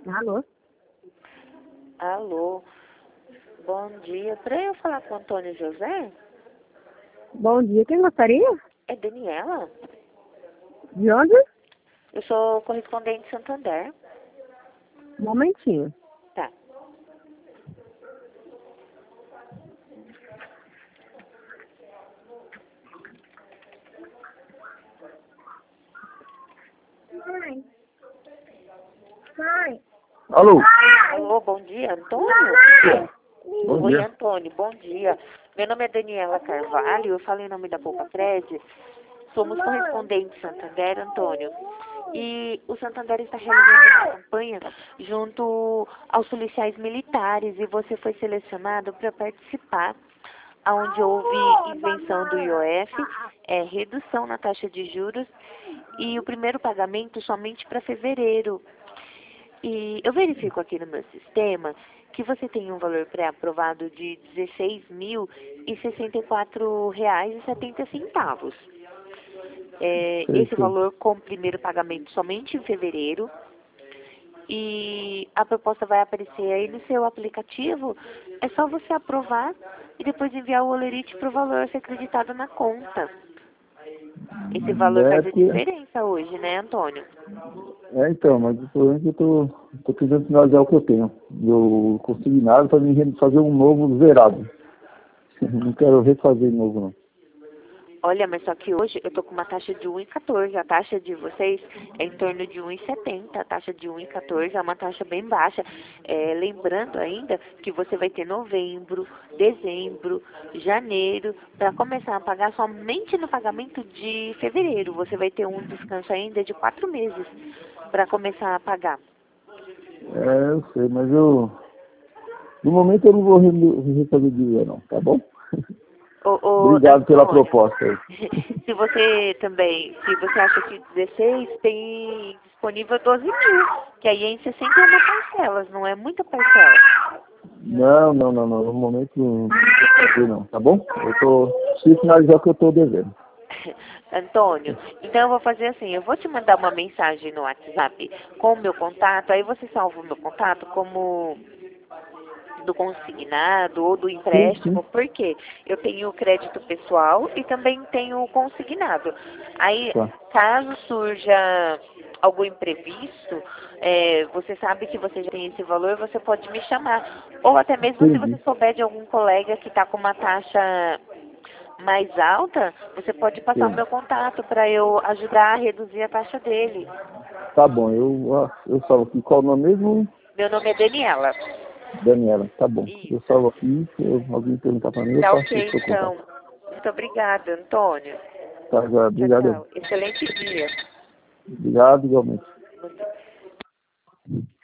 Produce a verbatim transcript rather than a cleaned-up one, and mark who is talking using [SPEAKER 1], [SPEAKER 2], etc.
[SPEAKER 1] Alô?
[SPEAKER 2] Alô, bom dia. Para eu falar com o Antônio José?
[SPEAKER 1] Bom dia, quem gostaria?
[SPEAKER 2] É Daniela?
[SPEAKER 1] De onde?
[SPEAKER 2] Eu sou correspondente de Santander.
[SPEAKER 1] Um momentinho.
[SPEAKER 2] Tá.
[SPEAKER 1] Mãe. Mãe.
[SPEAKER 3] Alô?
[SPEAKER 2] Alô, bom dia, Antônio?
[SPEAKER 3] Bom
[SPEAKER 2] Oi,
[SPEAKER 3] dia.
[SPEAKER 2] Antônio, bom dia. Meu nome é Daniela Carvalho, eu falo em nome da Poupa Cred. Somos correspondentes de Santander, Antônio. E o Santander está realizando uma campanha junto aos policiais militares e você foi selecionado para participar, onde houve isenção do I O F, é, redução na taxa de juros e o primeiro pagamento somente para fevereiro. E eu verifico aqui no meu sistema que você tem um valor pré-aprovado de dezesseis mil e sessenta e quatro reais e setenta centavos. É,
[SPEAKER 3] Sei,
[SPEAKER 2] esse
[SPEAKER 3] sei.
[SPEAKER 2] valor com o primeiro pagamento somente em fevereiro. E a proposta vai aparecer aí no seu aplicativo. É só você aprovar e depois enviar o olerite para o valor ser acreditado na conta. Esse valor
[SPEAKER 3] É,
[SPEAKER 2] faz a
[SPEAKER 3] porque,
[SPEAKER 2] diferença hoje, né, Antônio?
[SPEAKER 3] é então, mas o problema é que eu tô, tô precisando finalizar o que eu tenho. Eu consegui nada para mim fazer um novo zerado. Não quero refazer de novo, não.
[SPEAKER 2] Olha, mas só que hoje eu tô com uma taxa de um e quatorze. A taxa de vocês é em torno de um e setenta. A taxa de um e quatorze é uma taxa bem baixa. É, lembrando ainda que você vai ter novembro, dezembro, janeiro, para começar a pagar somente no pagamento de fevereiro. Você vai ter um descanso ainda de quatro meses para começar a pagar.
[SPEAKER 3] É, eu sei, mas eu... No momento eu não vou re- refazer dinheiro, não, tá bom?
[SPEAKER 2] Ô, ô,
[SPEAKER 3] Obrigado pela
[SPEAKER 2] Antônio,
[SPEAKER 3] proposta aí.
[SPEAKER 2] se você também, se você acha que dezesseis, tem disponível doze mil, que aí é em sessenta e uma parcelas, não é muita parcela.
[SPEAKER 3] Não, não, não, não. No momento não vou fazer, não, tá bom? Eu tô... Preciso finalizar o que eu tô devendo.
[SPEAKER 2] Antônio, então eu vou fazer assim, eu vou te mandar uma mensagem no WhatsApp com o meu contato, aí você salva o meu contato como do consignado ou do
[SPEAKER 3] Sim, sim.
[SPEAKER 2] empréstimo, porque eu tenho o crédito pessoal e também tenho o consignado. Aí,
[SPEAKER 3] Tá.
[SPEAKER 2] caso surja algum imprevisto, é, você sabe que você já tem esse valor, você pode me chamar. Ou até mesmo se você
[SPEAKER 3] Entendi.
[SPEAKER 2] souber de algum colega que está com uma taxa mais alta, você pode passar o
[SPEAKER 3] Sim.
[SPEAKER 2] meu contato para eu ajudar a reduzir a taxa dele.
[SPEAKER 3] Tá bom, eu, ah, eu salvo aqui. Qual o nome mesmo?
[SPEAKER 2] Meu nome é Daniela.
[SPEAKER 3] Daniela, tá bom. Eu
[SPEAKER 2] Isso.
[SPEAKER 3] salvo aqui, se eu- alguém perguntar pra mim, eu
[SPEAKER 2] Tá
[SPEAKER 3] passo o
[SPEAKER 2] ok,
[SPEAKER 3] seu
[SPEAKER 2] então.
[SPEAKER 3] contato.
[SPEAKER 2] Muito obrigada, Antônio.
[SPEAKER 3] Tá, já,
[SPEAKER 2] Tchau,
[SPEAKER 3] obrigado.
[SPEAKER 2] tchau. Excelente dia.
[SPEAKER 3] Obrigado igualmente.